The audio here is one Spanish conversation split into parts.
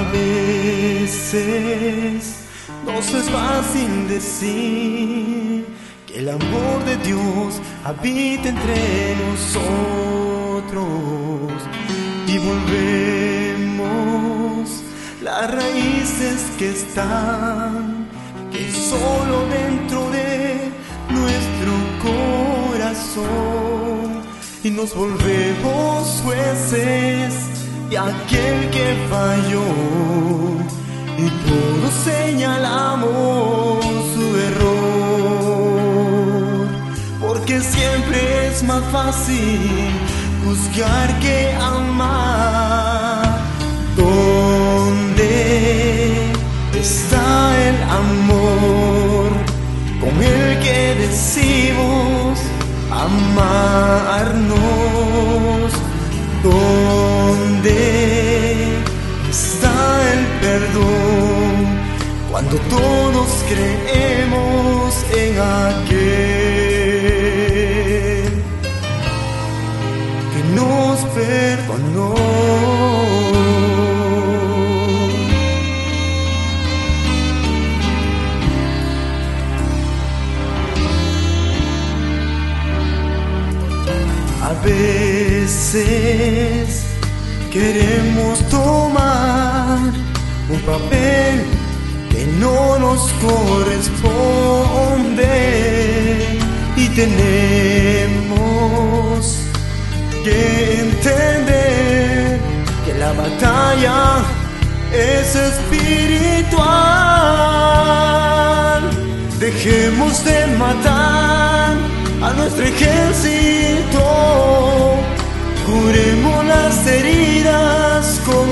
veces nos es fácil decir que el amor de Dios habita entre nosotros y volvemos las raíces que están, que solo dentro de nuestro corazón, y nos volvemos jueces de aquel que falló, y todos señalamos su error, porque siempre es más fácil juzgar que amar. ¿Dónde está el amor con el que decimos amarnos? ¿Dónde está el perdón cuando todos creemos en aquel que nos perdonó? A veces queremos tomar un papel que no nos corresponde, y tenemos que entender que la batalla es espiritual. Dejemos de matar a nuestro ejército, curemos las heridas con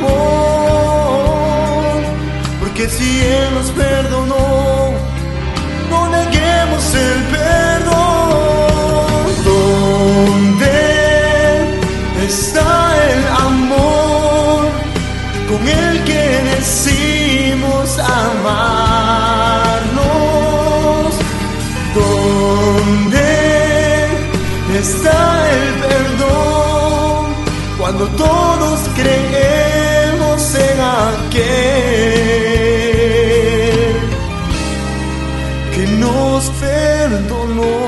amor, porque si Él nos perdonó, no neguemos el perdón. ¿Dónde está el amor con el que decimos amarnos? ¿Dónde está el perdón cuando todos creemos en aquel que nos perdonó?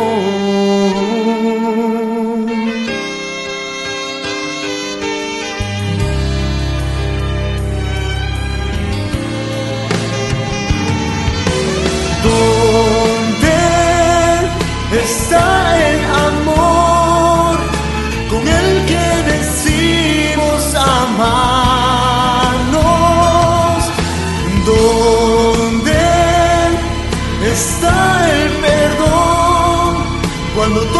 Está el amor con el que decimos amarnos. ¿Dónde está el perdón cuando